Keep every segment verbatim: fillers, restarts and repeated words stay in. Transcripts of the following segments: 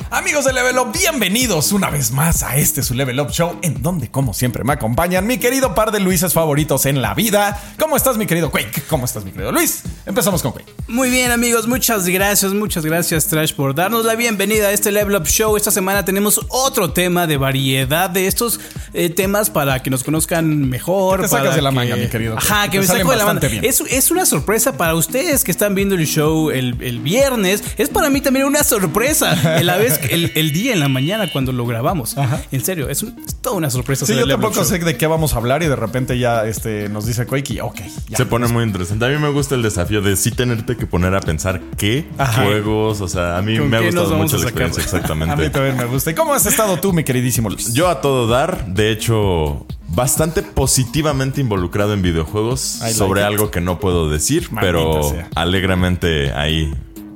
Amigos de Level Up, bienvenidos una vez más a este su Level Up Show, en donde como siempre me acompañan mi querido par de Luises favoritos en la vida. ¿Cómo estás, mi querido Quake? ¿Cómo estás, mi querido Luis? Empezamos con Quake. Muy bien, amigos, muchas gracias, muchas gracias Trash por darnos la bienvenida a este Level Up Show. Esta semana tenemos otro tema de variedad de estos eh, temas para que nos conozcan mejor. ¿Qué te sacas para de la que... manga, mi querido Quake? Ajá, que me saco de la manga. Es, es una sorpresa para ustedes que están viendo el show el, el viernes. Es para mí también una sorpresa. La vez El, el día en la mañana cuando lo grabamos. Ajá. En serio, es, un, es toda una sorpresa. Sí, yo tampoco sé de qué vamos a hablar y de repente ya este, nos dice Quake y ok. Ya. Se pone muy interesante. A mí me gusta el desafío de sí tenerte que poner a pensar qué Ajá. juegos. O sea, a mí me ha gustado mucho la experiencia. Exactamente. A mí también me gusta. ¿Y cómo has estado tú, mi queridísimo Luis? Yo a todo dar. De hecho, bastante positivamente involucrado en videojuegos. I sobre like algo it. que no puedo decir, Maldita pero sea. alegremente ahí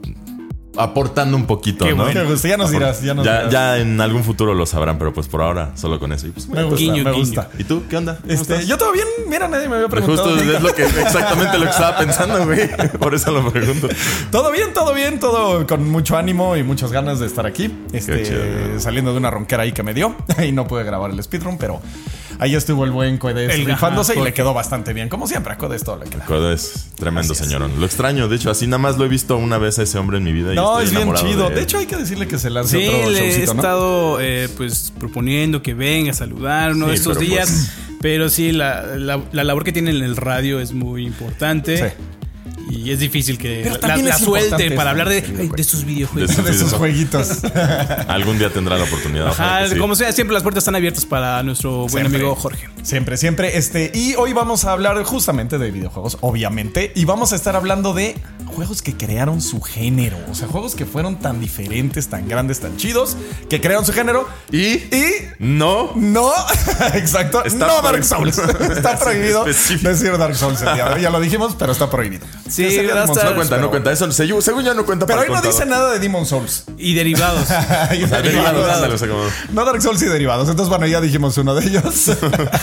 aportando un poquito, Qué ¿no? Bueno. Ya nos dirás, ya nos ya, dirás. Ya en algún futuro lo sabrán, pero pues por ahora solo con eso. Y pues, me gusta, guiño, me guiño. gusta. ¿Y tú? ¿Qué onda? Este, yo todo bien. Mira, nadie me había preguntado. Justo es lo que, exactamente lo que estaba pensando, güey. Por eso lo pregunto. Todo bien, todo bien, todo con mucho ánimo y muchas ganas de estar aquí. Este, chido, saliendo de una ronquera ahí que me dio. Y no pude grabar el speedrun, pero ahí estuvo el buen Codes rifándose y le quedó bastante bien. Como siempre, a Codes todo le queda. Codes, tremendo señorón. Lo extraño, de hecho, así nada más lo he visto una vez a ese hombre en mi vida. Y no, estoy es bien chido. De, de hecho, hay que decirle que se lance sí, otro le showcito, he ¿no? estado eh, pues proponiendo que venga a saludar uno sí, de estos pero días. Pues... Pero sí, la, la, la labor que tiene en el radio es muy importante. Sí. Y es difícil que la, la suelte para hablar de, ay, de sus videojuegos. De, de sus jueguitos. Algún día tendrá la oportunidad. Ajá, sí. Como sea, siempre las puertas están abiertas para nuestro buen siempre, amigo Jorge. Siempre, siempre. Este, y hoy vamos a hablar justamente de videojuegos, obviamente. Y vamos a estar hablando de juegos que crearon su género. O sea, juegos que fueron tan diferentes, tan grandes, tan chidos, que crearon su género. Y, y no. No, exacto. Está no Dark Souls. Está prohibido decir Dark Souls el día de hoy. Ya lo dijimos, pero está prohibido. Sí, hasta, no cuenta, pero... no cuenta. Eso según, según ya no cuenta. Pero para ahí no dice nada de Demon Souls. Y derivados. y o sea, derivados. Ándale, o sea, como... No Dark Souls y derivados. Entonces, bueno, ya dijimos uno de ellos.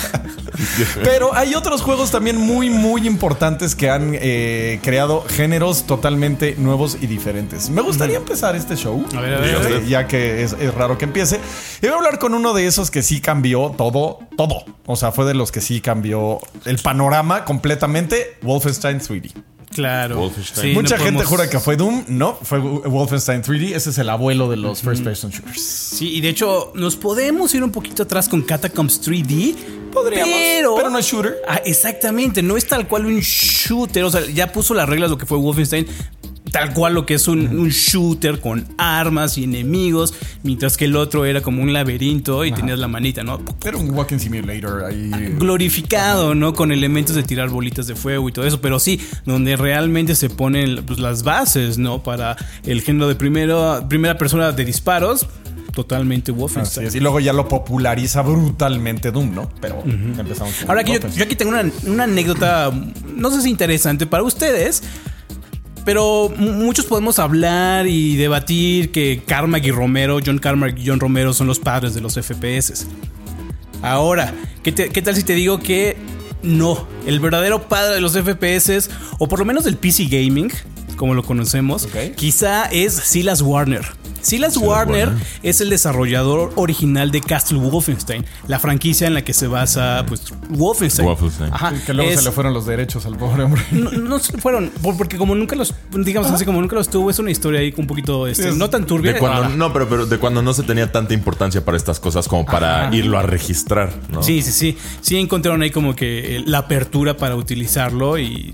Pero hay otros juegos también muy, muy importantes que han eh, creado géneros totalmente nuevos y diferentes. Me gustaría empezar este show. A ver, a ver, eh, a ver. Ya que es, es raro que empiece. Y voy a hablar con uno de esos que sí cambió todo, todo. O sea, fue de los que sí cambió el panorama completamente. Wolfenstein tres D. Claro. Sí, mucha no gente podemos... jura que fue Doom. No, fue Wolfenstein tres D. Ese es el abuelo de los first person shooters. Sí, y de hecho nos podemos ir un poquito atrás con Catacombs tres D. Podríamos, pero, pero no es shooter. Ah, exactamente, no es tal cual un shooter. O sea, ya puso las reglas lo que fue Wolfenstein. Tal cual lo que es un, un shooter con armas y enemigos, mientras que el otro era como un laberinto y Ajá. tenías la manita, ¿no? Era un walking simulator ahí. Glorificado, ¿no? Con elementos de tirar bolitas de fuego y todo eso, pero sí, donde realmente se ponen pues, las bases, ¿no? Para el género de primero, primera persona de disparos. Totalmente Wolfenstein. Y luego ya lo populariza brutalmente Doom, ¿no? Pero uh-huh. empezamos con Ahora aquí yo, yo aquí tengo una, una anécdota, no sé si interesante para ustedes. Pero muchos podemos hablar y debatir que Carmack y Romero, John Carmack y John Romero son los padres de los F P S. Ahora, ¿qué, te, ¿qué tal si te digo que no? El verdadero padre de los F P S, o por lo menos del P C Gaming, como lo conocemos, okay. quizá es Silas Warner. Silas Warner, Warner es el desarrollador original de Castle Wolfenstein, la franquicia en la que se basa pues Wolfenstein. Wolfenstein. Ajá. Que luego es, se le fueron los derechos al pobre hombre. No, no se le fueron, porque como nunca los, digamos así, como nunca los tuvo, es una historia ahí un poquito, este, sí, no tan turbia. De cuando, no, pero, pero de cuando no se tenía tanta importancia para estas cosas como para Ajá. irlo a registrar, ¿no? Sí, sí, sí. Sí encontraron ahí como que la apertura para utilizarlo y...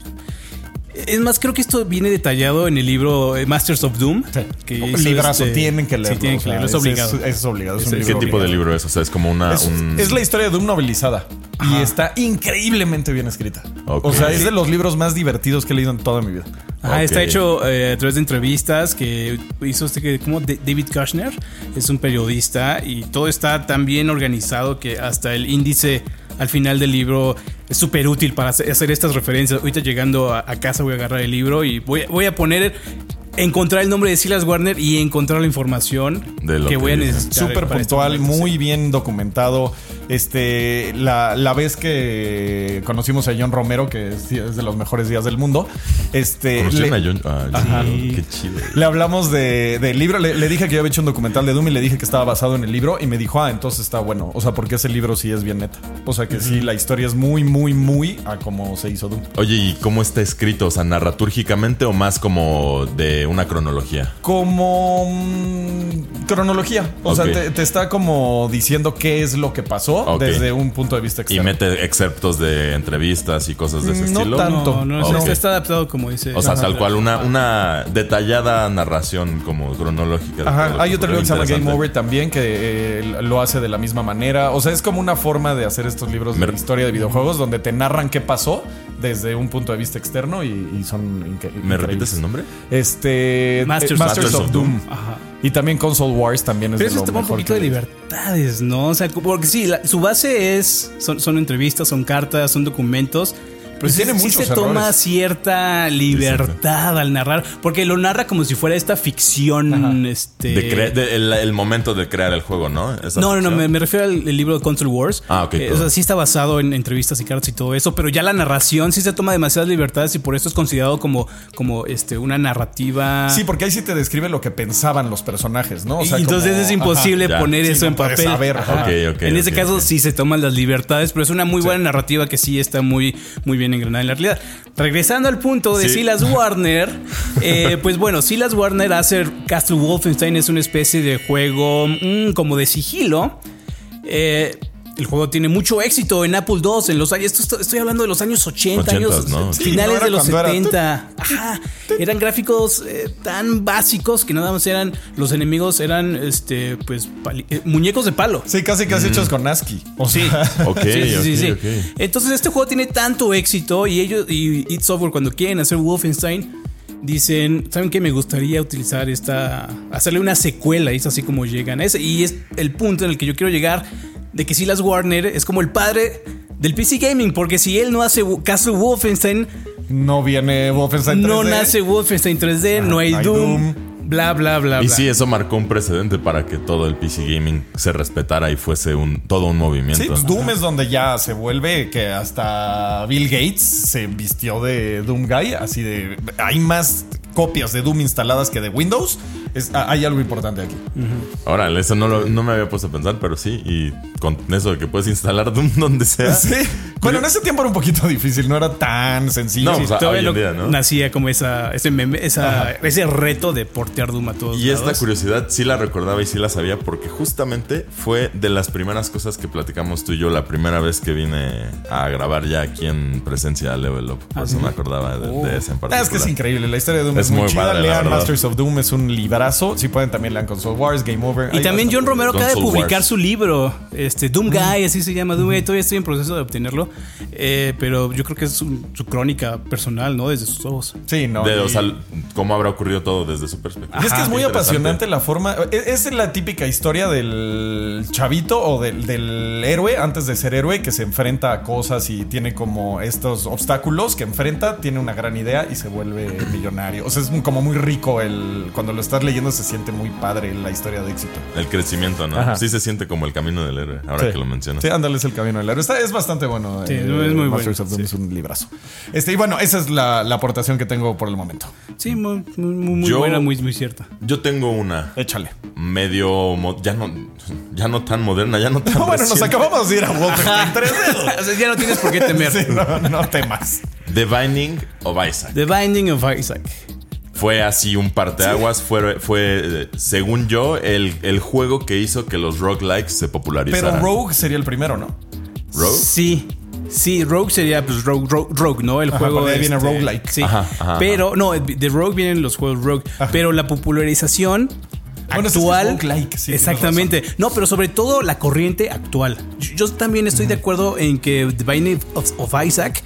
Es más, creo que esto viene detallado en el libro Masters of Doom. Sí. Que librazo, este, tienen que leerlo. Sí, tienen que leerlo, es obligado. Es, es obligado. Es ¿Qué libro tipo obligado. de libro es? O sea, es como una... Es, un... es la historia de Doom novelizada. Ajá. Y está increíblemente bien escrita. Okay. O sea, es de los libros más divertidos que he leído en toda mi vida. Ajá, okay. Está hecho eh, a través de entrevistas que hizo este que como David Kushner. Es un periodista y todo está tan bien organizado que hasta el índice al final del libro es súper útil para hacer estas referencias. Ahorita llegando a, a casa voy a agarrar el libro y voy, voy a poner, encontrar el nombre de Silas Warner y encontrar la información de lo que, que voy a dice. necesitar. Súper puntual, muy bien documentado. Este, la, la vez que conocimos a John Romero, que es, es de los mejores días del mundo, este, ¿Conocieron le, a John? Ah, ajá, sí. Qué chido. Le hablamos de, del libro, le, le dije que yo había hecho un documental de Doom y le dije que estaba basado en el libro y me dijo, ah, entonces está bueno. O sea, porque ese libro sí es bien neta. O sea, que uh-huh. sí, la historia es muy, muy, muy a cómo se hizo Doom. Oye, ¿y cómo está escrito? O sea, ¿narratúrgicamente o más como de una cronología? Como mmm, cronología. O okay. sea, te, te está como diciendo qué es lo que pasó okay. desde un punto de vista externo. ¿Y mete excerptos de entrevistas y cosas de ese no estilo? Tanto. No, no, okay. no. Está adaptado como dice. O sea, tal cual, una, una detallada narración como cronológica. Ajá, hay otro libro que se llama Game Over también que eh, lo hace de la misma manera. O sea, es como una forma de hacer estos libros de Me... historia de videojuegos donde te narran qué pasó desde un punto de vista externo y, y son inc- ¿Me repites el nombre? Este Masters, eh, Masters, Masters of, of Doom. Doom. Ajá. Y también Console Wars también es Pero de lo eso toma un poquito de libertades, ¿no? O sea, porque sí, la, su base es son, son entrevistas, son cartas, son documentos. Pero sí, tiene sí se errores. Toma cierta libertad sí, sí. al narrar, porque lo narra como si fuera esta ficción. este de cre- de el, el momento de crear el juego, ¿no? Esa no, no, no, me, me refiero al libro de Console Wars. Ah, ok. Eh, o sea, sí está basado en entrevistas y cartas y todo eso, pero ya la narración sí se toma demasiadas libertades y por eso es considerado como, como este, una narrativa. Sí, porque ahí sí te describe lo que pensaban los personajes, ¿no? O sea, y entonces como, es imposible ajá, poner sí, eso no en papel. Saber, okay, okay, en ese okay, caso okay. sí se toman las libertades, pero es una muy sí. buena narrativa que sí está muy, muy bien engranada en la realidad. Regresando al punto de sí. Silas Warner, eh, pues bueno, Silas Warner hace Castle Wolfenstein, es una especie de juego mmm, como de sigilo. Eh, el juego tiene mucho éxito en Apple dos, en los años, esto estoy hablando de los años ochenta, años, ¿no? finales sí, no de los setenta. Era... Ajá, eran gráficos eh, tan básicos que nada más eran, los enemigos eran, este, pues, pali- eh, muñecos de palo. Sí, casi casi mm. hechos con ASCII. O sí, okay, sí, sí, okay, sí, okay. sí. Entonces este juego tiene tanto éxito y ellos y id Software cuando quieren hacer Wolfenstein dicen, ¿saben qué? Me gustaría utilizar esta, hacerle una secuela, y es así como llegan a ese. Y es el punto en el que yo quiero llegar, de que Silas Warner es como el padre del P C Gaming, porque si él no hace Castle Wolfenstein, no viene Wolfenstein tres D. No nace Wolfenstein tres D, ah, no hay, hay Doom, Doom. Bla, bla, bla, y bla. sí, eso marcó un precedente para que todo el P C Gaming se respetara y fuese un todo un movimiento. Sí, pues Doom es donde ya se vuelve que hasta Bill Gates se vistió de Doom Guy, así de... Hay más copias de Doom instaladas que de Windows. Es, hay algo importante aquí. Uh-huh. Órale, eso no, lo, no me había puesto a pensar, pero sí. Y con eso de que puedes instalar Doom donde sea. Sí. Bueno, en ese tiempo era un poquito difícil, no era tan sencillo. No, sí, o sea, todavía hoy en día, ¿no? Nacía como esa, ese, meme, esa ese reto de portear Doom a todos Y lados. esta curiosidad sí la recordaba y sí la sabía, porque justamente fue de las primeras cosas que platicamos tú y yo la primera vez que vine a grabar ya aquí en presencia de Level Up. Por ¿Ah, eso sí? me acordaba de, oh. de esa en particular. Es que es increíble, la historia de Doom es, es muy, muy chida. Padre, lean Masters of Doom, es un librazo. Si pueden también lean Console Wars, Game Over. Y también John Romero acaba de publicar Wars. su libro, este Doom Guy, así se llama Doom Guy. Todavía estoy en proceso de obtenerlo, eh, pero yo creo que es su, su crónica personal, ¿no? Desde sus ojos. Sí, no. De, y... O sea, cómo habrá ocurrido todo desde su perspectiva. Y es que es muy apasionante la forma. Es, es la típica historia del chavito o del, del héroe antes de ser héroe que se enfrenta a cosas y tiene como estos obstáculos que enfrenta, tiene una gran idea y se vuelve millonario. O sea, es como muy rico el cuando lo estás leyendo, se siente muy padre la historia de éxito. El crecimiento, ¿no? Ajá. Sí se siente como el camino del héroe, ahora sí. que lo mencionas. Sí, ándale, es el camino del héroe. Está, es bastante bueno. Sí, eh, es muy Masters bueno. of Doom Sí. es un librazo. Este, y bueno, esa es la, la aportación que tengo por el momento. Sí, muy, muy, muy yo, buena, muy, muy cierta. Yo tengo una. Échale. Medio... Ya no, ya no tan moderna, ya no tan no, bueno, nos acabamos de ir a Wolfenstein tres D. O sea, ya no tienes por qué temer. Sí, no, no temas. The Binding of Isaac. The Binding of Isaac. Fue así un parteaguas, sí. fue, fue, según yo, el, el juego que hizo que los roguelikes se popularizaran. Pero Rogue sería el primero, ¿no? ¿Rogue? Sí. Sí, Rogue sería pues Rogue, Rogue, Rogue ¿no? El ajá, juego de ahí este, viene Roguelike. Sí. Ajá, ajá, pero, ajá. no, de Rogue vienen los juegos Rogue. Ajá. Pero la popularización bueno, actual. Es roguelike, sí, exactamente. No, pero sobre todo la corriente actual. Yo, yo también estoy uh-huh. de acuerdo en que The Binding of, of Isaac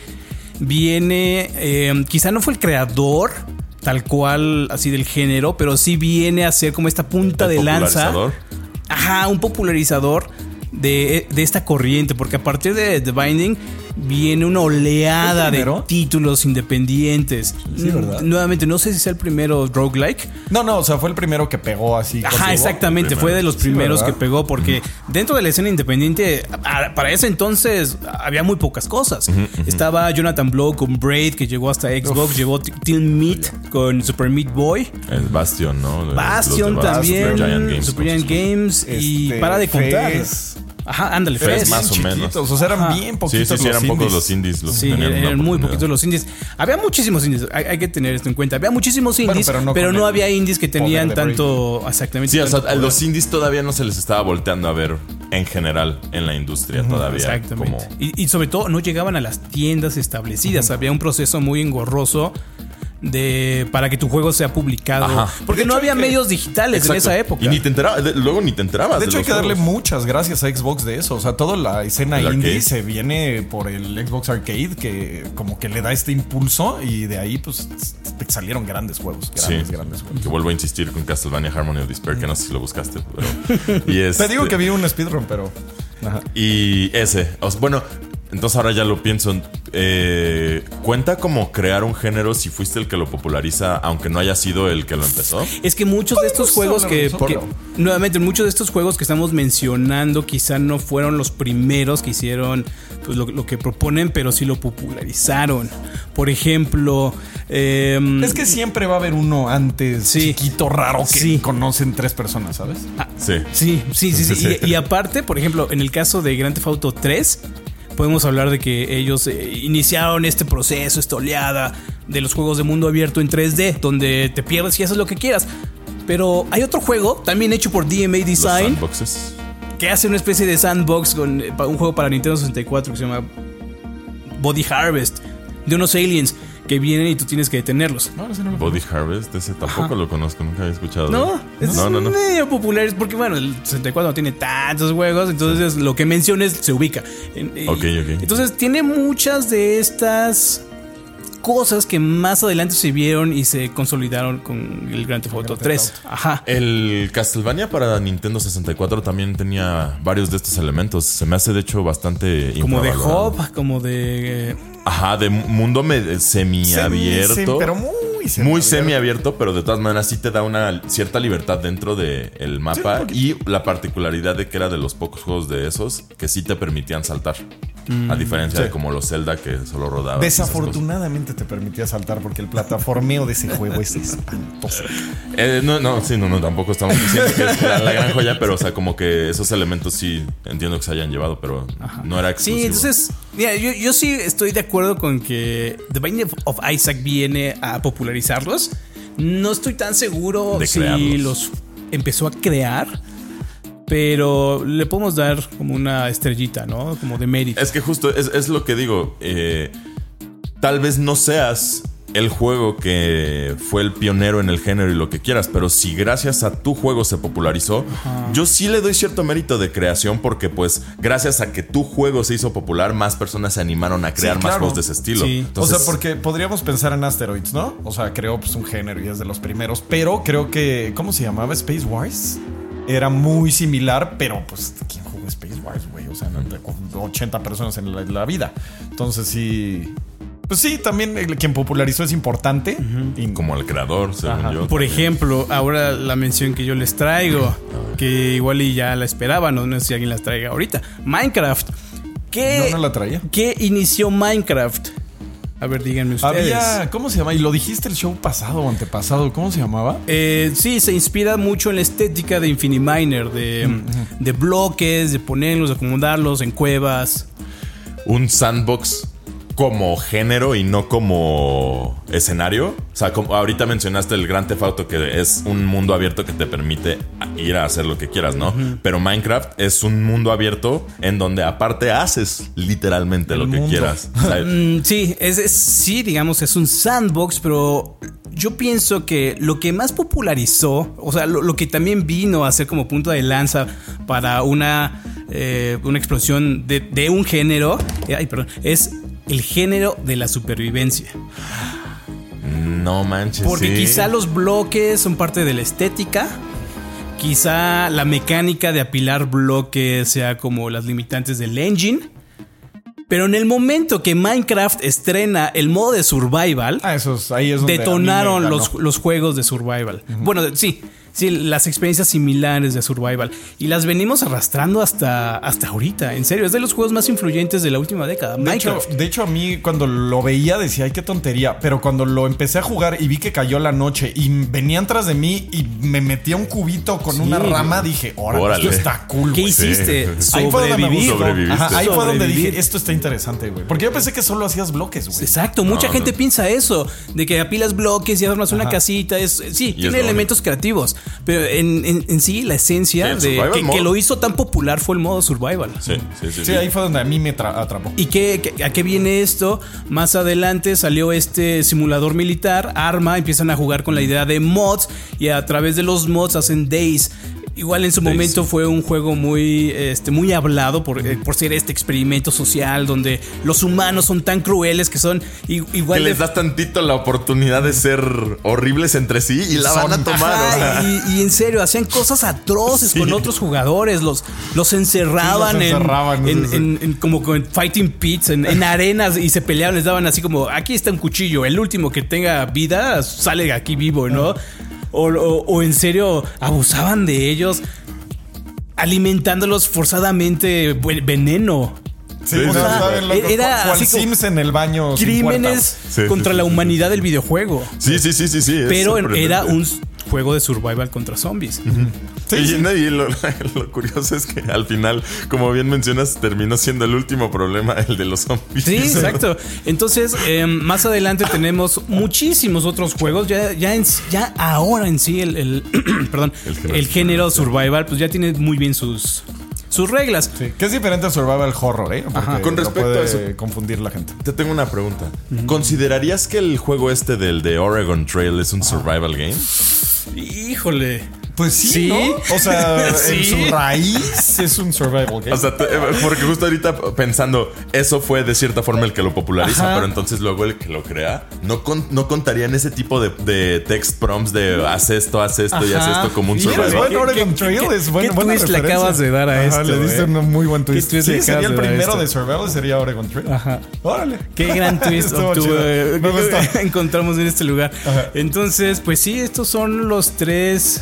viene. Eh, quizá no fue el creador tal cual así del género, pero sí viene a ser como esta punta de lanza. Ajá, un popularizador de, de esta corriente, porque a partir de The Binding viene una oleada de títulos independientes. Sí, ¿verdad? Nuevamente, no sé si sea el primero roguelike. No, no, o sea, fue el primero que pegó así. Ajá, exactamente, fue de los primeros sí, que pegó porque uh-huh. dentro de la escena independiente, para ese entonces había muy pocas cosas. Uh-huh, uh-huh. Estaba Jonathan Blow con Braid, que llegó hasta Xbox, Uf. llevó Team Meat con Super Meat Boy. El Bastion, ¿no? Bastion de también, Super Giant Games, Super Giant Games este, y para de contar. Fez. Ajá, ándale, Fez. Más o menos. O sea, eran Ajá. bien poquitos sí, sí, sí, los eran indies. pocos los indies. Los sí, eran muy poquitos los indies. Había muchísimos indies, hay, hay que tener esto en cuenta. Había muchísimos indies, bueno, pero no, pero no había indies que tenían tanto... Exactamente. Sí, o sea, a los indies todavía no se les estaba volteando a ver en general en la industria uh-huh, todavía. Exactamente. Como... Y, y sobre todo no llegaban a las tiendas establecidas. Uh-huh. Había un proceso muy engorroso de para que tu juego sea publicado. Ajá. Porque no había que, medios digitales exacto. en esa época. Y ni te enterabas, de, luego ni te enterabas. De hecho, de hay que juegos. darle muchas gracias a Xbox de eso. O sea, toda la escena el indie arcade. se viene por el Xbox Arcade, que como que le da este impulso y de ahí pues salieron grandes juegos. Grandes, sí, grandes juegos. Que vuelvo a insistir con Castlevania Harmony of Despair, mm. que no sé si lo buscaste. Pero, y este, te digo que vi un speedrun, pero... Ajá. Y ese, o sea, bueno... Entonces ahora ya lo pienso. Eh, ¿Cuenta como crear un género si fuiste el que lo populariza, aunque no haya sido el que lo empezó? Es que muchos de estos juegos que, que nuevamente, muchos de estos juegos que estamos mencionando quizá no fueron los primeros que hicieron pues, lo, lo que proponen, pero sí lo popularizaron. Por ejemplo, eh, es que siempre va a haber uno antes sí, chiquito, raro, que sí. conocen tres personas, ¿sabes? Ah, sí. Sí, sí, sí, sí. sí. Y, y aparte, por ejemplo, en el caso de Grand Theft Auto tres, podemos hablar de que ellos eh, iniciaron este proceso, esta oleada de los juegos de mundo abierto en tres D, donde te pierdes y haces lo que quieras. Pero hay otro juego, también hecho por D M A Design, los sandboxes, que hace una especie de sandbox con un juego para Nintendo sesenta y cuatro que se llama Body Harvest, de unos aliens que vienen y tú tienes que detenerlos. No, no lo Body Harvest, ese tampoco Ajá. lo conozco, nunca había escuchado. No, es no, no, no. medio popular, porque bueno, el sesenta y cuatro no tiene tantos juegos, entonces sí. lo que menciones se ubica. Y, ok, ok. Entonces tiene muchas de estas cosas que más adelante se vieron y se consolidaron con el Grand Theft Auto tres. Ajá. El Castlevania para Nintendo sesenta y cuatro también tenía varios de estos elementos. Se me hace de hecho bastante como de hub, como de... Ajá, de mundo semiabierto. Semi, pero muy semiabierto. Muy semiabierto, pero de todas maneras sí te da una cierta libertad dentro del mapa. Sí, y la particularidad de que era de los pocos juegos de esos que sí te permitían saltar. Mm, a diferencia sí. de como los Zelda que solo rodaban. Desafortunadamente te permitía saltar porque el plataformeo de ese juego es espantoso. Eh, no, no, sí, no, no, tampoco estamos diciendo que es la, la gran joya, pero o sea, como que esos elementos sí entiendo que se hayan llevado, pero Ajá. no era exclusivo. Sí, entonces, mira, yo, yo sí estoy de acuerdo con que The Binding of Isaac viene a popularizarlos. No estoy tan seguro de si crearlos. los empezó a crear, pero le podemos dar como una estrellita, ¿no? Como de mérito. Es que justo es, es lo que digo. Eh, tal vez no seas el juego que fue el pionero en el género y lo que quieras, pero si gracias a tu juego se popularizó, Ajá. yo sí le doy cierto mérito de creación porque pues gracias a que tu juego se hizo popular, más personas se animaron a crear sí, claro. más juegos de ese estilo. Sí. Entonces, o sea, porque podríamos pensar en Asteroids, ¿no? O sea, creó pues un género y es de los primeros, pero creo que, ¿cómo se llamaba? Space Wars. Era muy similar, pero pues ¿quién jugó Space Wars, güey? O sea, ochenta personas en la, en la vida. Entonces sí... Pues sí, también el, quien popularizó es importante. Uh-huh. Y, como el creador, según Ajá. yo. Por también. ejemplo, ahora la mención que yo les traigo, que igual y ya la esperaban, no, no sé si alguien las traiga ahorita. Minecraft. ¿Qué, no, no la traía. ¿Qué inició Minecraft? A ver, díganme ustedes. Había, ¿cómo se llama? Y lo dijiste el show pasado o antepasado. ¿Cómo se llamaba? Eh, sí, se inspira mucho en la estética de Infiniminer, de, uh-huh. de bloques, de ponerlos, de acomodarlos en cuevas. Un sandbox como género y no como escenario. O sea, como ahorita mencionaste el Grand Theft Auto, que es un mundo abierto que te permite ir a hacer lo que quieras, ¿no? Uh-huh. Pero Minecraft es un mundo abierto en donde aparte haces literalmente el lo mundo. que quieras. O sea, mm, sí, es, es, sí, digamos, es un sandbox, pero yo pienso que lo que más popularizó, o sea, lo, lo que también vino a ser como punto de lanza para una, eh, una explosión de, de un género, eh, ay, perdón, es el género de la supervivencia. No manches. Porque sí. quizá los bloques son parte de la estética. Quizá la mecánica de apilar bloques sea como las limitantes del engine. Pero en el momento que Minecraft estrena el modo de survival, ah, esos, ahí es donde detonaron los, los juegos de survival. Uh-huh. Bueno, sí. Sí, las experiencias similares de survival. Y las venimos arrastrando hasta, hasta ahorita. En serio, es de los juegos más influyentes de la última década. De hecho, de hecho, a mí cuando lo veía decía, ay, qué tontería. Pero cuando lo empecé a jugar y vi que cayó la noche y venían tras de mí y me metía un cubito con sí, una rama, dije, órale, esto está cool. ¿Qué güey. hiciste? Sí. Ahí fue donde me gustó. Ajá, ahí fue donde dije, esto está interesante, güey. Porque yo pensé que solo hacías bloques, güey. Exacto, mucha no, gente no. piensa eso. De que apilas bloques y armas una casita. Es, sí, y tiene es elementos creativos. Pero en, en, en sí, la esencia sí, de que, que lo hizo tan popular fue el modo survival. Sí, sí, sí. Sí, sí ahí fue donde a mí me tra- atrapó. ¿Y qué, qué, a qué viene esto? Más adelante salió este simulador militar, Arma, empiezan a jugar con la idea de mods y a través de los mods hacen Days. Igual en su Days, momento sí. fue un juego muy, este, muy hablado por, eh, por ser este experimento social donde los humanos son tan crueles que son igual que de... les das tantito la oportunidad de ser horribles entre sí y la son... van a tomar. Ajá, o sea. y, y en serio, hacían cosas atroces sí. con otros jugadores, los, los encerraban, sí, los encerraban en, en, en, en como con fighting pits, en, en arenas y se peleaban, les daban así como, aquí está un cuchillo, el último que tenga vida sale aquí vivo, ¿no? O, o, o en serio abusaban de ellos alimentándolos forzadamente veneno. Sí, o sea, era cual así Sims en el baño. Crímenes sí, contra sí, la humanidad del videojuego. Sí, sí, sí, sí, sí. Pero era un juego de survival contra zombies. Uh-huh. Sí, y, sí. y lo, lo curioso es que al final, como bien mencionas, terminó siendo el último problema el de los zombies. Sí, exacto. Entonces, eh, más adelante tenemos muchísimos otros juegos. Ya, ya, en, ya ahora en sí el, el perdón, el género, el género survival, pues ya tiene muy bien sus sus reglas. Sí, que es diferente a survival horror, ¿eh? Ajá. Con respecto a eso, confundir la gente. Te tengo una pregunta. Uh-huh. ¿Considerarías que el juego este del de Oregon Trail es un survival game? Híjole. Pues sí, ¿Sí? ¿no? O sea, ¿Sí? en su raíz es un survival game. O sea, te, porque justo ahorita pensando, eso fue de cierta forma el que lo populariza, Ajá. pero entonces luego el que lo crea no, con, no contaría en ese tipo de, de text prompts de haz esto, haz esto Ajá. y haz esto como un survival. Es bueno, Oregon Trail ¿Qué, es bueno. ¿Qué buena twist referencia? Le acabas de dar a Ajá, esto? Le diste eh? un muy buen twist. twist sí, sería el primero de survival, sería Oregon Trail. Ajá. Órale. Qué gran twist obtuvo, eh, encontramos en este lugar. Ajá. Entonces, pues sí, estos son los tres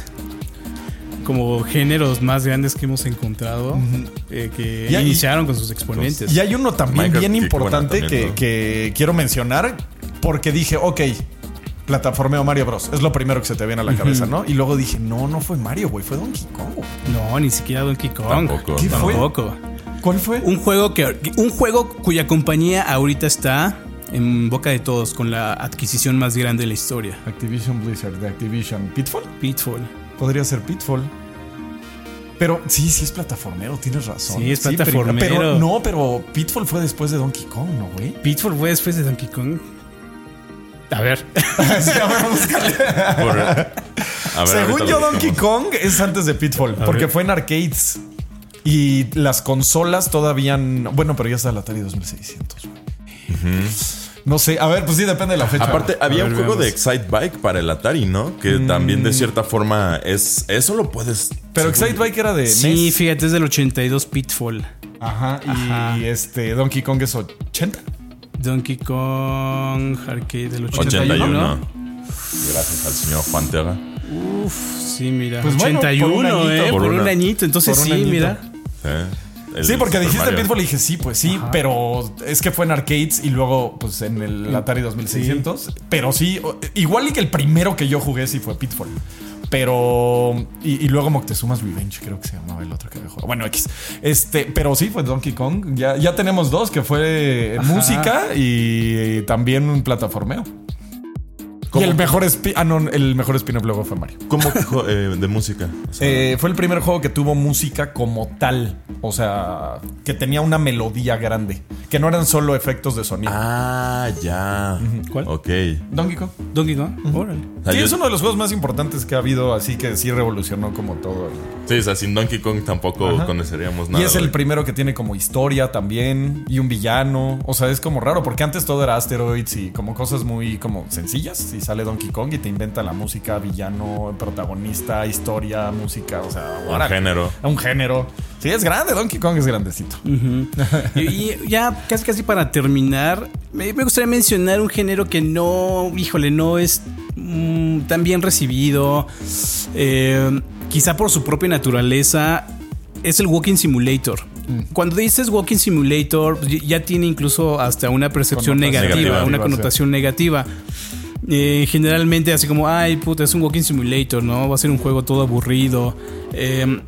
como géneros más grandes que hemos encontrado uh-huh. eh, que y iniciaron hay, con sus exponentes. Y hay uno también Minecraft, bien importante que, también, que, ¿no? que quiero mencionar porque dije, ok, plataformeo Mario Bros. Es lo primero que se te viene a la uh-huh. cabeza, ¿no? Y luego dije, no, no fue Mario, güey, fue Donkey Kong. No, ni siquiera Donkey Kong. Tampoco. ¿Qué fue? Tampoco. ¿Cuál fue? Un juego que un juego cuya compañía ahorita está en boca de todos con la adquisición más grande de la historia. Activision Blizzard, de Activision. ¿Pitfall? Pitfall. Podría ser Pitfall. Pero sí, sí es plataformero, tienes razón. Sí, es plataformero. Sí, pero no, pero Pitfall fue después de Donkey Kong, ¿no, güey? Pitfall fue después de Donkey Kong. A ver. sí, a ver, búscale. Por, a ver, según yo, Donkey Kong es antes de Pitfall, a porque ver. fue en arcades. Y las consolas todavía no, bueno, pero ya está el Atari dos mil seiscientos, güey. Uh-huh. No sé, a ver, pues sí, depende de la fecha. Aparte, había ver, un juego veamos. de Excite Bike para el Atari, ¿no? Que mm. también de cierta forma es... Eso lo puedes... Pero Excite Bike era de Sí, N E S. Fíjate, es del ochenta y dos Pitfall. Ajá, Ajá. Y este Donkey Kong es ochenta. Donkey Kong Arcade del ochenta y uno. ochenta y uno. Gracias al señor Juan Terra. Uf, sí, mira. Pues ochenta y uno, bueno, por un añito, ¿eh? Por, por un una, añito. Entonces sí, añito. mira. Sí. El sí, porque Super dijiste Mario. Pitfall y dije sí, pues sí, Ajá. pero es que fue en arcades y luego pues en el Atari dos mil seiscientos. Sí. Pero sí, igual y que el primero que yo jugué sí fue Pitfall. Pero. Y, y luego Moctezuma's Revenge, creo que se llamaba el otro que había jugado. Bueno, X. Este, pero sí fue Donkey Kong. Ya, ya tenemos dos, que fue Ajá. música y, y también un plataformeo. Y el mejor, espi- ah, no, el mejor spin-off luego fue Mario. ¿Cómo eh, de música? O sea, eh, fue el primer juego que tuvo música como tal. O sea, que tenía una melodía grande. Que no eran solo efectos de sonido. Ah, ya. Uh-huh. ¿Cuál? Ok. Donkey Kong. Donkey Kong. Uh-huh. Órale. O sea, sí, yo... es uno de los juegos más importantes que ha habido, así que sí revolucionó como todo. El... Sí, o sea, sin Donkey Kong tampoco Ajá. conoceríamos nada. Y es el primero que tiene como historia también. Y un villano. O sea, es como raro, porque antes todo era asteroids y como cosas muy como sencillas y sale Donkey Kong y te inventa la música, villano, protagonista, historia, música, o sea, un género. Un género. Sí, es grande, Donkey Kong es grandecito. Uh-huh. y, y ya casi casi para terminar, me, me gustaría mencionar un género que no, híjole, no es mm, tan bien recibido. Eh, quizá por su propia naturaleza, es el Walking Simulator. Cuando dices Walking Simulator, ya tiene incluso hasta una percepción negativa, negativa, una connotación sí. negativa. Eh, generalmente así como, ay, puta, es un Walking Simulator, ¿no? Va a ser un juego todo aburrido. Eh,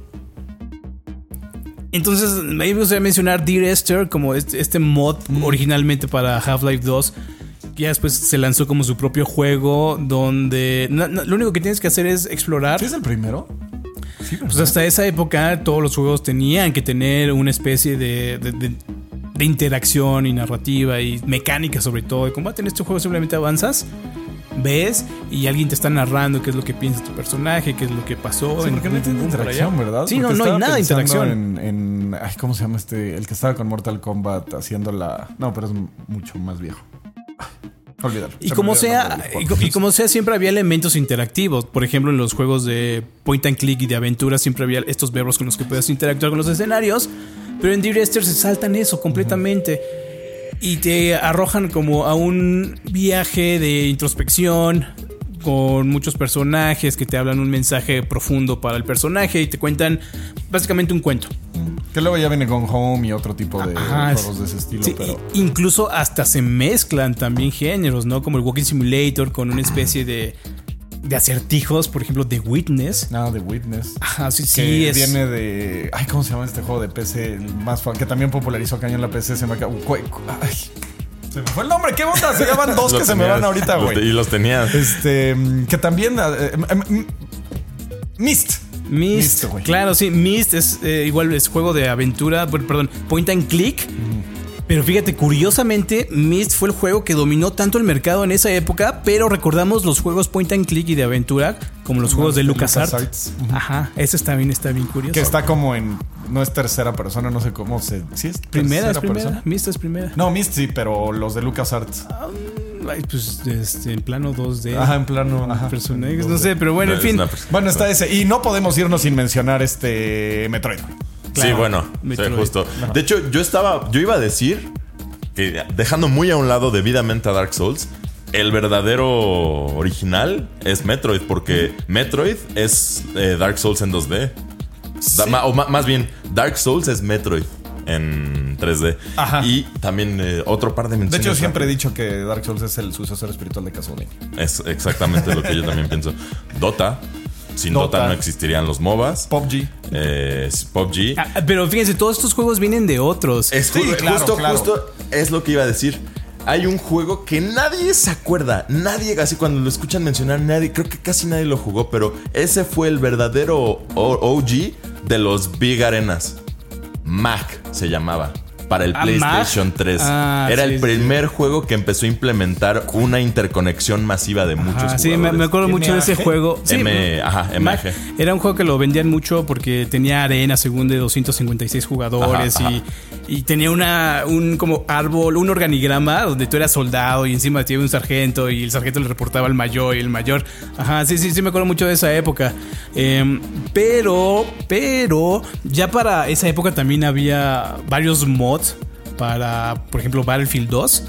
entonces, me gustaría mencionar Dear Esther como este, este mod mm. originalmente para Half-Life dos. Que ya después se lanzó como su propio juego donde no, no, lo único que tienes que hacer es explorar. ¿Sí es el primero? Sí, pues hasta esa época todos los juegos tenían que tener una especie de, de, de, de interacción y narrativa y mecánica sobre todo. Y como en este juego simplemente avanzas, ves y alguien te está narrando qué es lo que piensa tu personaje, qué es lo que pasó. Sí, porque en, no tiene interacción, ¿verdad? Sí, porque no, no hay nada de interacción. En, en, ay, ¿cómo se llama este? El que estaba con Mortal Kombat haciendo la... No, pero es mucho más viejo. Olvídalo. Y como sea, y, y como sea, siempre había elementos interactivos. Por ejemplo, en los juegos de point and click y de aventura siempre había estos verbos con los que puedes interactuar con los escenarios. Pero en Dear Esther se saltan eso completamente. Uh-huh. Y te arrojan como a un viaje de introspección con muchos personajes que te hablan un mensaje profundo para el personaje y te cuentan básicamente un cuento. Que luego ya viene Gone Home y otro tipo de Ajá, juegos de ese estilo. Sí, pero... incluso hasta se mezclan también géneros, ¿no? Como el Walking Simulator con una especie de, de acertijos, por ejemplo, The Witness. Ah, The Witness. Ajá, sí, sí. Que es... viene de... Ay, ¿cómo se llama este juego de P C? El más fan, que también popularizó cañón la P C. Se me acabó... Ay, se me fue el nombre. ¿Qué onda? Se llaman dos que tenías, se me van ahorita, güey. Y los tenías. Este... Que también... Eh, eh, Myst. Myst, Myst claro, sí, Myst es eh, igual es juego de aventura, perdón, point and click. Mm. Pero fíjate, curiosamente, Myst fue el juego que dominó tanto el mercado en esa época, pero recordamos los juegos point and click y de aventura como los juegos de, de LucasArts. LucasArts. Uh-huh. Ajá, ese está bien, está bien curioso. Que está como en no es tercera persona, no sé cómo se sí es primera, es primera, persona. Myst es primera. No, Myst sí, pero los de LucasArts. Um, Ay, pues este, en plano dos D. Ajá, en plano ajá, personajes, no sé, pero bueno, en fin. Bueno, está ese. Y no podemos irnos sin mencionar este Metroid. Claro, sí, bueno, Metroid. Sí, justo. Ajá. De hecho, yo estaba, yo iba a decir que dejando muy a un lado debidamente a Dark Souls, el verdadero original es Metroid, porque Metroid es eh, Dark Souls en dos D. Sí. Da, o más bien, Dark Souls es Metroid en tres D. Ajá. Y también eh, otro par de menciones. De hecho, siempre he dicho que Dark Souls es el sucesor espiritual de Castlevania. Es exactamente lo que yo también pienso. Dota. Sin Dota. Dota no existirían los MOBAs. P U B G. Eh, P U B G. Ah, pero fíjense, todos estos juegos vienen de otros. Es sí, claro, justo, claro. justo es lo que iba a decir. Hay un juego que nadie se acuerda. Nadie, así cuando lo escuchan mencionar, nadie, creo que casi nadie lo jugó, pero ese fue el verdadero O G de los Big Arenas. M A C se llamaba. Para el PlayStation tres. Ah, Era sí, el primer sí. juego que empezó a implementar una interconexión masiva de muchos ajá, jugadores. Sí, me, me acuerdo mucho de ese juego. Sí, M, ajá, M A G. Era un juego que lo vendían mucho porque tenía arena según de doscientos cincuenta y seis jugadores ajá, y, ajá. y tenía una un como árbol, un organigrama donde tú eras soldado y encima te iba un sargento y el sargento le reportaba al mayor y el mayor. Ajá, sí, sí, sí me acuerdo mucho de esa época. Eh, pero, pero ya para esa época también había varios mods para, por ejemplo, Battlefield dos,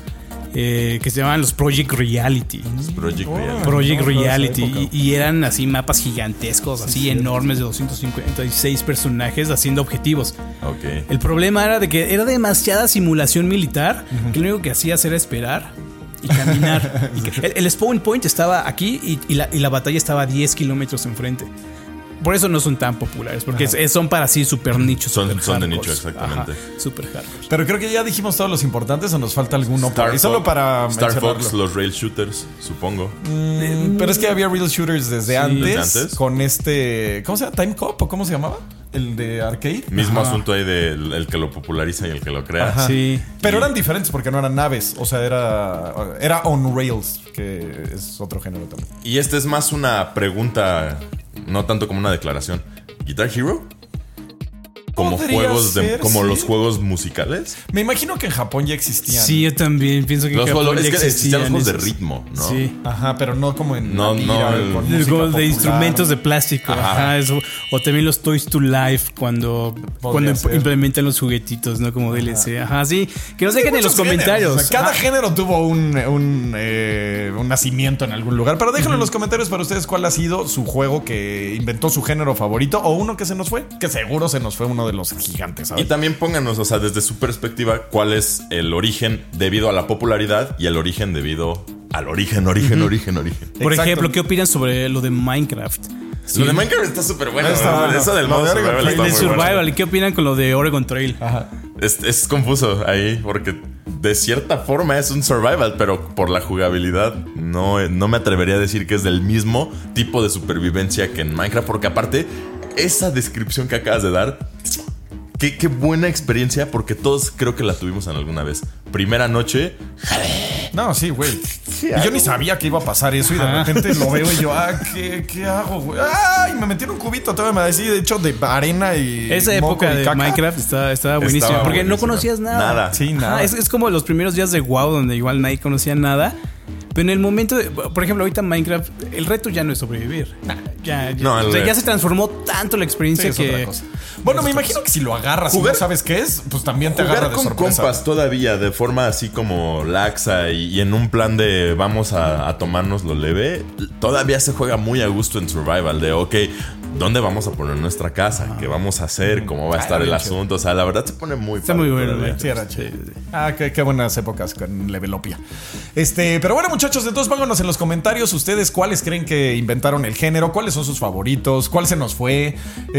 eh, que se llamaban los Project Reality. Project oh, Reality. Project no, Reality. Y, y eran así mapas gigantescos, sí, así sí, enormes de doscientos cincuenta y seis personajes haciendo objetivos. Okay. El problema era de que era demasiada simulación militar, uh-huh. que lo único que hacías era esperar y caminar. y que, el, el spawn point estaba aquí y, y, la, y la batalla estaba a diez kilómetros enfrente. Por eso no son tan populares, porque es, son para sí super nichos. Son, super son de nicho, exactamente. Ajá, super hardcore. Pero creo que ya dijimos todos los importantes o nos falta alguno. Star y solo para Star Fox, los rail shooters, supongo. Mm, pero es que había rail shooters desde, sí. antes, desde antes. Con este... ¿Cómo se llama? ¿Time Cop o cómo se llamaba? El de arcade. Mismo Ajá. asunto ahí del el que lo populariza y el que lo crea. Ajá. Sí. Pero y... eran diferentes porque no eran naves. O sea, era, era on rails, que es otro género también. Y este es más una pregunta, no tanto como una declaración. ¿Guitar Hero? como juegos de, ser, como sí. los juegos musicales. Me imagino que en Japón ya existían. Sí, yo también pienso que los en Japón juegos, ya es que existían los juegos esos. de ritmo, ¿no? Sí. Ajá, pero no como en no, tira, no, el, con el juego de popular. instrumentos de plástico. Ajá. Ajá, eso. O también los Toys to Life cuando, cuando ser. implementan los juguetitos, ¿no? Como Ajá. D L C. Ajá, sí. Que nos dejen en los comentarios. O sea, cada Ajá. género tuvo un, un, eh, un nacimiento en algún lugar. Pero déjenlo uh-huh. en los comentarios para ustedes cuál ha sido su juego que inventó su género favorito o uno que se nos fue. Que seguro se nos fue uno de los gigantes, ¿sabes? Y también pónganos, o sea, desde su perspectiva, cuál es el origen debido a la popularidad y el origen debido al origen, origen, uh-huh. origen, origen. Por Exacto. ejemplo, ¿qué opinan sobre lo de Minecraft? Sí. Lo de Minecraft está súper bueno. Está, ¿no? Eso del modo survival está de muy survival. bueno. ¿Y qué opinan con lo de Oregon Trail? Ajá. Es, es confuso ahí porque de cierta forma es un survival, pero por la jugabilidad no, no me atrevería a decir que es del mismo tipo de supervivencia que en Minecraft, porque aparte esa descripción que acabas de dar, qué, qué buena experiencia, porque todos creo que la tuvimos en alguna vez. Primera noche. No, sí, güey. Y yo ni sabía que iba a pasar eso y de repente lo veo y yo, ah, ¿qué, qué hago, güey? Ay, me metí en un cubito, todavía me decía, de hecho, de arena y esa época de caca. Minecraft estaba, estaba buenísima. Estaba porque buenísima. No conocías nada. Nada. Sí, nada. Ah, es, es como los primeros días de WoW, donde igual nadie conocía nada. Pero en el momento, de, por ejemplo, ahorita Minecraft, el reto ya no es sobrevivir. Nah, ya, ya, no, o sea, ya se transformó tanto la experiencia sí, que... Bueno, me imagino que si lo agarras jugar, y no sabes qué es, pues también te agarra de con sorpresa. Compas todavía, de forma así como laxa y, y en un plan de vamos a, a tomarnos lo leve, todavía se juega muy a gusto en survival. De, ok, ¿dónde vamos a poner nuestra casa? ¿Qué vamos a hacer? ¿Cómo va a estar el asunto? O sea, la verdad se pone muy Está muy bueno. Sí, era chido. Ah, qué, qué buenas épocas con Levelopia. Este, pero bueno, muchachos, entonces pónganos en los comentarios ustedes cuáles creen que inventaron el género, cuáles son sus favoritos, cuál se nos fue.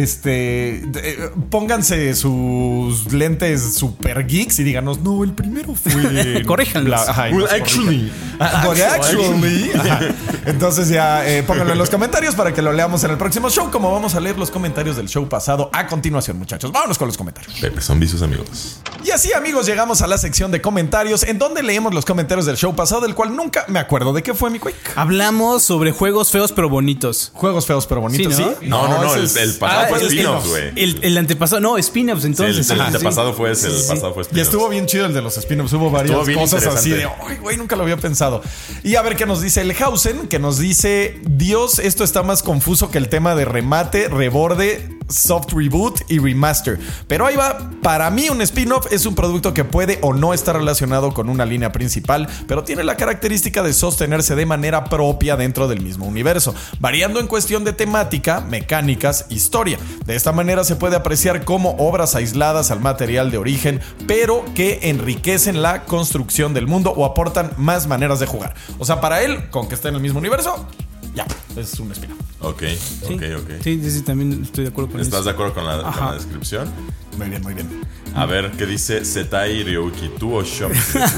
Este, de, pónganse sus lentes super geeks y díganos, no, el primero fue. Corríjanlos. Well, actually. But actually. Ajá. Entonces ya eh, pónganlo en los comentarios para que lo leamos en el próximo show. Como vamos a leer los comentarios del show pasado a continuación, muchachos. Vámonos con los comentarios. Pepe, son sus amigos. Y así, amigos, llegamos a la sección de comentarios, en donde leemos los comentarios del show pasado, del cual nunca me acuerdo de qué fue, mi Quake. Hablamos sobre juegos feos pero bonitos. Juegos feos pero bonitos, ¿sí? ¿sí? No, no, no, no el, el pasado ah, fue spin-offs, güey. El, el antepasado, no, spin-offs, entonces. Sí, el, el ah, antepasado sí. fue ese, el sí, pasado fue spin-offs. Y estuvo bien chido el de los spin-offs, hubo varias cosas así de, ay, güey, nunca lo había pensado. Y a ver qué nos dice el Hausen, que nos dice, Dios, esto está más confuso que el tema de remate, reborde, soft reboot y remaster. Pero ahí va, para mí un spin-off es un producto que puede o no estar relacionado con una línea principal, pero tiene la característica de sostenerse de manera propia dentro del mismo universo, variando en cuestión de temática, mecánicas, historia. De esta manera se puede apreciar como obras aisladas al material de origen, pero que enriquecen la construcción del mundo o aportan más maneras de jugar. O sea, para él, con que esté en el mismo universo, ya, es un spin-off. Ok, sí, ok, ok. Sí, sí, sí, también estoy de acuerdo con ¿Estás eso. ¿Estás de acuerdo con la, con la descripción? Muy bien, muy bien. A ver, ¿qué dice Setai Ryuki? ¿Tú o Shop?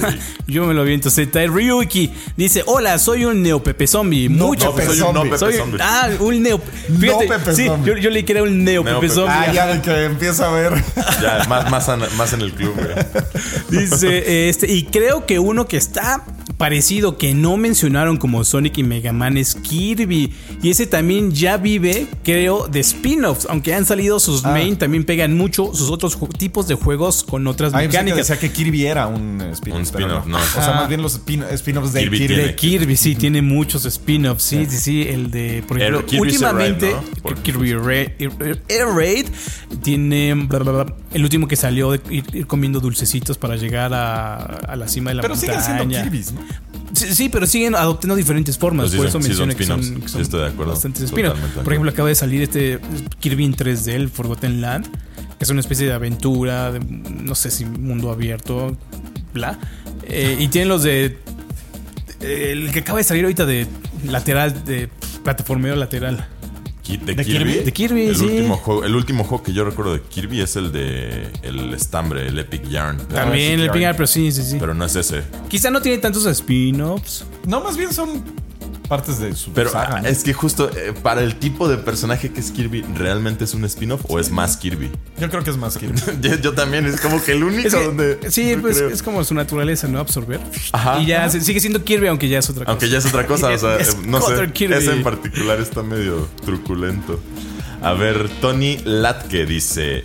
Yo me lo aviento. Setai Ryuki dice: hola, soy un neopepe zombie. No, Mucho no, soy un no pepe soy, zombie. Ah, un neo. Fíjate, no pepe sí, zombie. Yo, yo leí que era un neopepe Neo zombie. Ah, ya, el que empieza a ver. Ya, más, más, más en el club, güey. Dice, este, y creo que uno que está parecido, que no mencionaron como Sonic y Mega Man, es Kirby. Y ese también ya vive, creo, de spin-offs. Aunque han salido sus ah. main, también pegan mucho sus otros tipos de juegos con otras ah, mecánicas. Decía que Kirby era un spin-off. Un spin-off, no. no. O sea, más bien los spin- spin-offs de Kirby. Kirby. De Kirby, sí, tiene muchos spin-offs. Sí, sí, sí. El de, por ejemplo, el últimamente, Raid, ¿no? Kirby Raid, Air Raid tiene bla, bla, bla, el último que salió de ir, ir comiendo dulcecitos para llegar a, a la cima de la pero montaña. Pero siguen siendo Kirby's, ¿no? Sí, sí, pero siguen adoptando diferentes formas. Pues por sí, eso sí, mencioné son que son, spin-offs. que son sí, estoy de acuerdo. bastantes spin-offs. Por ejemplo, acaba de salir este Kirby en tres D, el Forgotten Land, que es una especie de aventura, de, no sé si mundo abierto, bla. Eh, y tienen los de... El que acaba de salir ahorita de lateral, de plataformeo lateral. ¿De, ¿De Kirby? Kirby? De Kirby, el sí. Último juego, el último juego que yo recuerdo de Kirby es el de el estambre, el Epic Yarn. También el Epic Yarn, pero sí, sí, sí. Pero no es ese. Quizá no tiene tantos spin-offs. No, más bien son partes de su pero saga, ¿no? Es que justo eh, para el tipo de personaje que es Kirby, ¿realmente es un spin-off o es más Kirby? Yo creo que es más Kirby. yo, yo también, es como que el único es que, donde... Sí, pues creo. Es como su naturaleza, ¿no? Absorber. Ajá. Y ya sigue siendo Kirby, aunque ya es otra cosa. Aunque ya es otra cosa, o sea, es no sé. Kirby. Ese en particular está medio truculento. A ver, Tony Latke dice...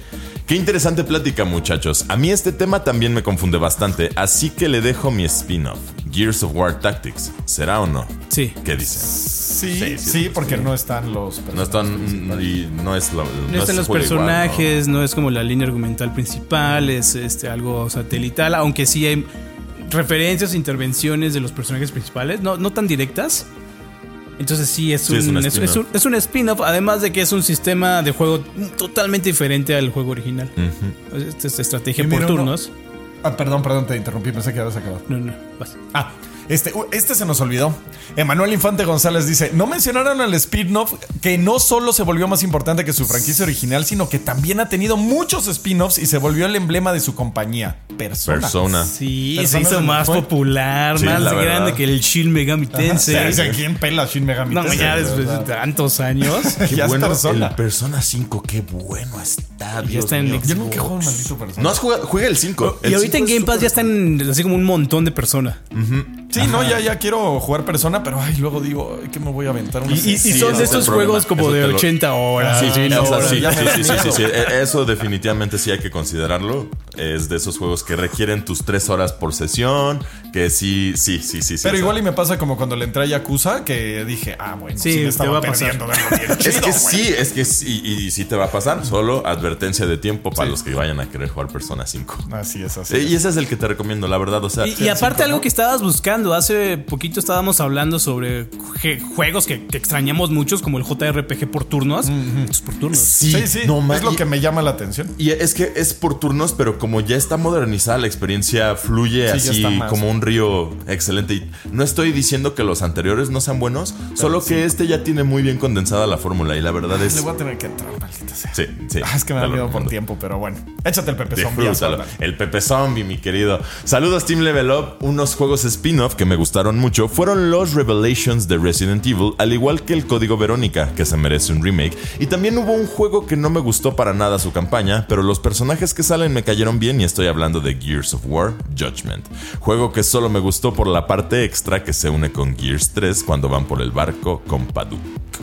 Qué interesante plática, muchachos. A mí este tema también me confunde bastante, así que le dejo mi spin-off. Gears of War Tactics. ¿Será o no? Sí. ¿Qué dicen? Sí, sí, sí, sí porque sí. no están los No están y no es la, no, no están los personajes, igual, ¿no? no es como la línea argumental principal, es este algo satelital, aunque sí hay referencias, intervenciones de los personajes principales, no, no tan directas. Entonces sí, es, sí, un, es, un, es, es un, es un spin-off, además de que es un sistema de juego totalmente diferente al juego original. Uh-huh. Esta es estrategia por mira, turnos. No. Ah, perdón, perdón, te interrumpí, pensé que habías acabado. No, no, vas. Ah, este, este se nos olvidó. Emanuel Infante González dice: no mencionaron al spin-off que no solo se volvió más importante que su franquicia original, sino que también ha tenido muchos spin-offs y se volvió el emblema de su compañía. Persona. Persona. Sí, Persona se hizo más fue. popular, sí, más grande verdad. que el Shin Megami Tensei. Sí, ¿quién pela Shin Megami Tensei? No, ya después de tantos años. Qué ya bueno, Persona. El Persona cinco, qué bueno está. Ya está en Yo nunca he jugado un maldito Persona. No has jugado, juega el cinco. Y el ahorita en Game Pass ya están así como un montón de Persona. Uh-huh. Sí, Ajá. no, ya, ya quiero jugar Persona, pero ay, luego digo, ¿qué me voy a aventar? Una y, y, y sí, son de estos juegos como eso de ochenta horas. Sí, sí, no, o sea, sí, sí, sí, sí, sí, sí. Eso definitivamente sí hay que considerarlo. Es de esos juegos que requieren tus tres horas por sesión, que sí, sí, sí, sí. Pero sí, igual o sea. y me pasa como cuando le entré a Yakuza, que dije, ah, bueno, sí, sí me estaba perdiendo de algo bien chido, Es que sí, es que sí, y, y sí te va a pasar. Solo advertencia de tiempo para sí. los que vayan a querer jugar Persona cinco. Así es, así eh, es. Y ese es el que te recomiendo, la verdad, o sea. Y, y aparte algo que estabas buscando, hace poquito estábamos hablando sobre juegos que, que extrañamos muchos, como el J R P G por turnos. Mm-hmm. Estos por turnos. Sí, sí, sí. No, es lo y, que me llama la atención. Y es que es por turnos, pero como ya está modernizada la experiencia, fluye sí, así como un río excelente. Y no estoy diciendo que los anteriores no sean buenos, pero solo sí. que este ya tiene muy bien condensada la fórmula y la verdad es... Le voy a tener que entrar, maldita sea. Sí, sí. Ah, es que me da miedo por tiempo, pero bueno. Échate el Pepe Zombie. El Pepe Zombie, mi querido. Saludos, Team Level Up. Unos juegos spin-off que me gustaron mucho fueron los Revelations de Resident Evil, al igual que el Código Verónica, que se merece un remake. Y también hubo un juego que no me gustó para nada su campaña, pero los personajes que salen me cayeron bien y estoy hablando de Gears of War Judgment. Juego que solo me gustó por la parte extra que se une con Gears tres cuando van por el barco con Paduk.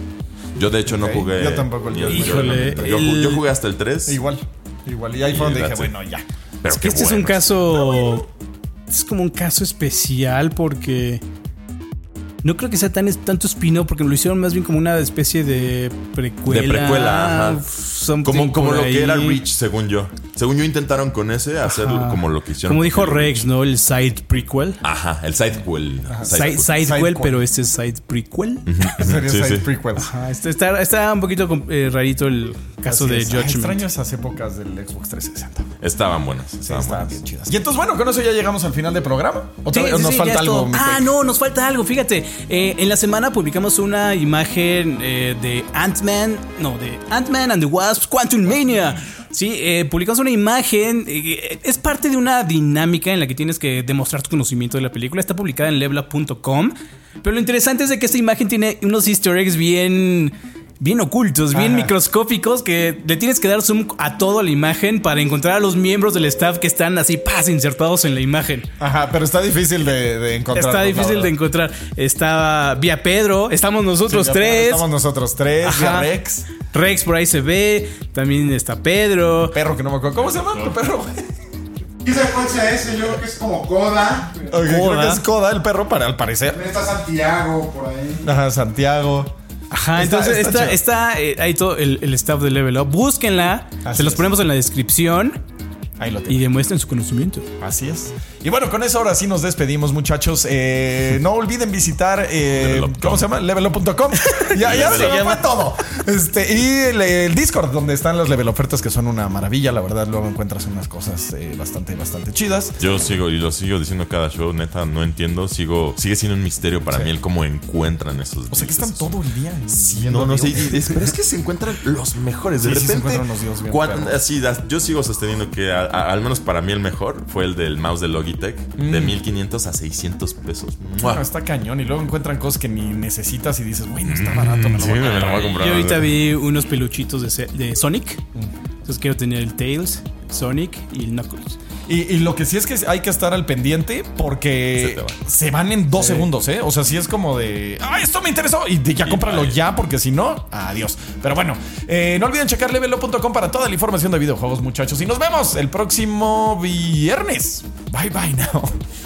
Yo de hecho okay. no jugué... Yo tampoco el Híjole, yo, el... yo jugué hasta el tres. Igual, igual. Y ahí fue donde dije, bueno, ya. Pero es que este bueno. es un caso... Es como un caso especial porque... No creo que sea tan tanto spin-off porque lo hicieron más bien como una especie de precuela. De precuela, ajá. Como, como lo que era Reach, según yo. Según yo intentaron con ese hacer ajá. como lo que hicieron. Como dijo Rex, ¿no? El side prequel. Ajá, el sidequel. Side, side, sidequel, pero este es side prequel. Uh-huh. Sería sí, side sí. prequel. Ajá, está, está un poquito eh, rarito el caso Así de es. Judgment. Ay, extraño esas épocas del Xbox trescientos sesenta. Estaban buenas. Estaban, sí, estaban buenas. bien chidas. Y entonces, bueno, con eso ya llegamos al final del programa. ¿Otra sí, vez sí, nos sí, falta algo? Ah, no, nos falta algo. Fíjate, eh, en la semana publicamos una imagen eh, de Ant-Man, no, de Ant-Man and the Wasp Quantumania. Sí, eh, publicamos una imagen. Eh, es parte de una dinámica en la que tienes que demostrar tu conocimiento de la película. Está publicada en level up punto com. Pero lo interesante es de que esta imagen tiene unos easter eggs bien... bien ocultos, bien Ajá. microscópicos, que le tienes que dar zoom a toda la imagen para encontrar a los miembros del staff que están así, pas, insertados en la imagen. Ajá, pero está difícil de, de encontrar. Está difícil de encontrar. Está vía Pedro, estamos nosotros sí, tres. Estamos nosotros tres, Ajá. vía Rex. Rex por ahí se ve, también está Pedro. Perro que no me acuerdo. ¿Cómo se llama el perro, güey? ¿Qué cuál sea ese? Yo creo que es como Coda. Okay, Coda. Creo que es Coda, el perro, para al parecer. También está Santiago por ahí. Ajá, Santiago. Ajá, está, entonces está, está, está eh, ahí todo el, el staff de Level Up. Búsquenla, Así se los es. ponemos en la descripción. Ahí lo tienen. Y demuestren su conocimiento. Así es. Y bueno, con eso ahora sí nos despedimos, muchachos. Eh, no olviden visitar eh, ¿cómo se llama? level up punto com. ya ya se llama todo. Este, y el, el Discord, donde están las level ofertas, que son una maravilla. La verdad, luego encuentras unas cosas eh, bastante, bastante chidas. Yo sigo, y lo sigo diciendo cada show, neta, no entiendo. Sigo, sigue siendo un misterio para sí. mí el cómo encuentran esos. O sea, que están esos. todo el día. Sí, no, no sé. Sí, pero es que se encuentran los mejores. De sí, repente, sí se encuentran los dios bien cuando, así, yo sigo sosteniendo que a, a, al menos para mí el mejor fue el del mouse de Logitech, mm. de mil quinientos a seiscientos pesos. Bueno, está cañón. Y luego encuentran cosas que ni necesitas y dices, güey, no está barato, me lo, sí, voy, a me lo voy a comprar. Yo ahorita vi unos peluchitos de, de Sonic. Mm. Entonces quiero tener el Tails, Sonic y el Knuckles. Y, y lo que sí es que hay que estar al pendiente porque se, se van en dos sí. segundos, ¿eh? O sea, sí es como de, ¡ah, esto me interesó! Y de, ya y cómpralo vaya. ya, porque si no, adiós. Pero bueno, eh, no olviden checar level up punto com para toda la información de videojuegos, muchachos. Y nos vemos el próximo viernes. Bye, bye now.